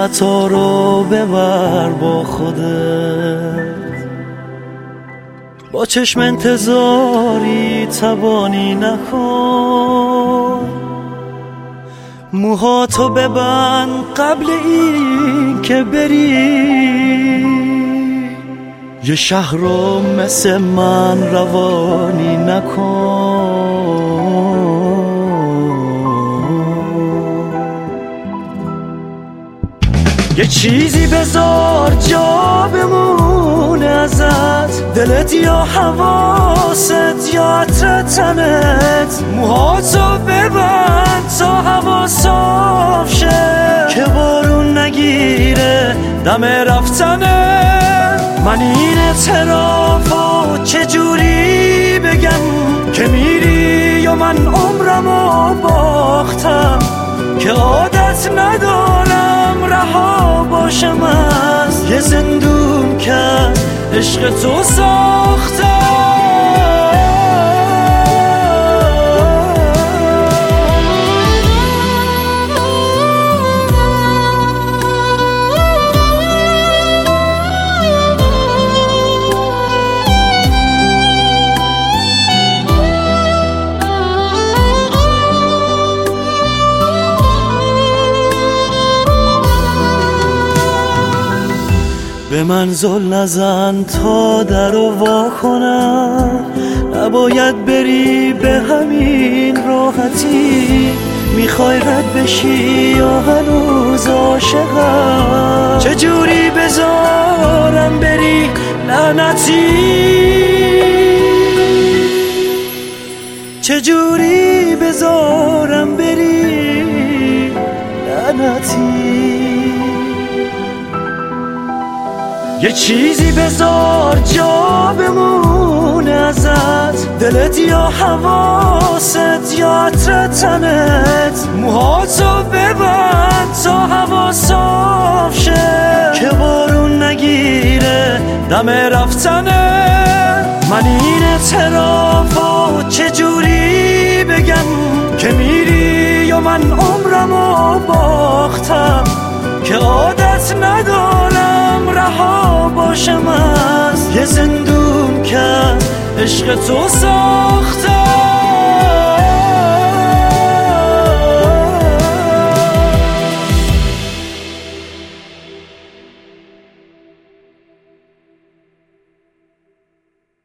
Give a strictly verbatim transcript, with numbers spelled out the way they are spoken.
خطا رو ببر با خودت، با چشم انتظاری تبانی نکن، موهاتو ببند قبل این که بری، یه شهر رو مثل من روانی نکن. یه چیزی بذار جا بمونه ازت، دلت یا حواست یا عطر تنت، موهاتو ببند تا هوا صاف شه که بارون نگیره دم رفتنه. من این اعترافو چجوری بگم که میری یا من عمرمو باختم، که عادت ندارم رها باشم از یه زندون که عشق تو ساختم. به من زل نزن تا در رو وا کنم، نباید بری به همین راحتی، میخوای رد بشی یا هنوز عاشقم؟ چجوری بذارم بری لعنتی، چجوری بذارم بری لعنتی. یه چیزی بذار جا بمونه ازت، دلت یا حواست یا عطر تنت، موهاتو ببند تا هوا صاف شه که بارون نگیره دم رفتنه. من این اعترافو چجوری بگم که میری یا من عمرمو باختم، که عادت ندارم رها باشم از یه زندون که عشق تو ساختم.